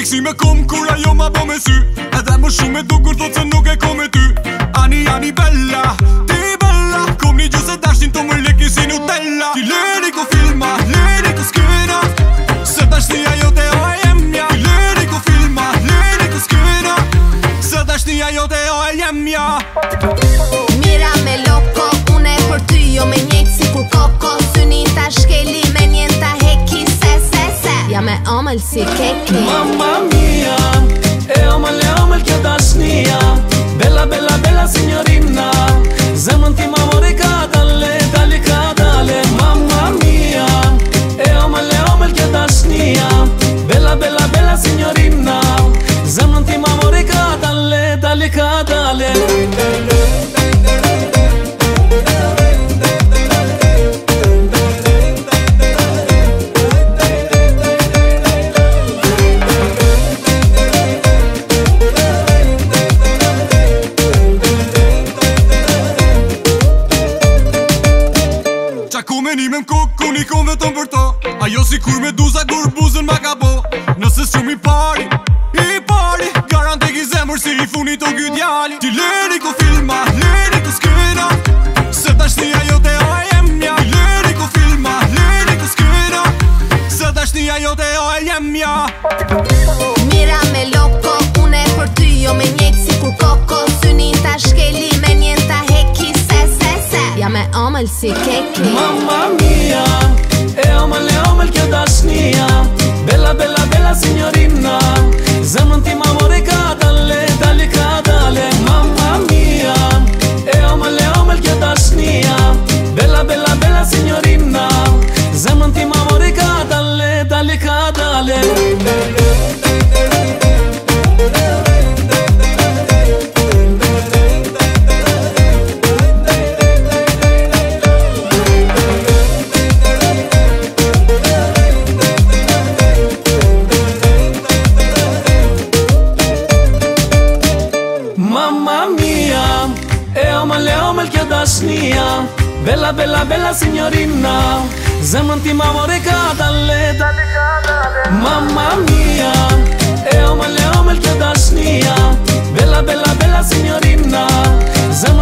Miksi me kom kur ajo ma bo me sy. Edhe më shumë e dukur thot se nuk e kom me ty. Ani bella, ti bella. Kom një gjuse dashnin të më leki si Nutella. Ti leni ku filma, leni ku skena. Se dashnia jote o e jemja. Ti leni ku filma, leni ku skena. Se dashnia jote o e jemja. Mira me loko, une për ty jo me njek si kur koko. Synin ta shkeli me njen ta heki se. Ja me omël si keki. Mamma mia, e omël kjo dashnia. Bella, bella, bella signorina. Zemën ti ma mori ka dale, dale ka dale. Mamma mia, e omël kjo dashnia. Bella, bella, bella signorina. Zemën ti ma mori ka dale, dale ka dale. Menime m'kok, unë i kom vetëm për to. Ajo si kur me duza kur buzën ma ka bo. Nëse s'qum i pari, garante ki zemër si i funit o ky djali. Ti leni ku filma, leni ku skena. Se dashnia jote o e jemja. Ti leni ku filma, leni ku skena. Se dashnia jote o e jemja. Mira me loko, une për ty jo me njek si kur koko. Synin ta shkeli me njen ta heki se. Ja me omël si keki. Mamma mia, e omël kjo dashnia. Bella, bella, bella signorina. Zemën ti ma mori ka dale, dale ka dale. Mamma mia, e omël kjo dashnia. Bella, bella, bella signorina. Zemën ti ma mori ka dale, dale ka dale. Mamma mia, e omël kjo dashnia. Bella, bella, bella signorina. Zemën ti ma mori ka dale, dale ka dale. Mamma mia, e omël kjo dashnia. Bella, bella, bella signorina. Zemën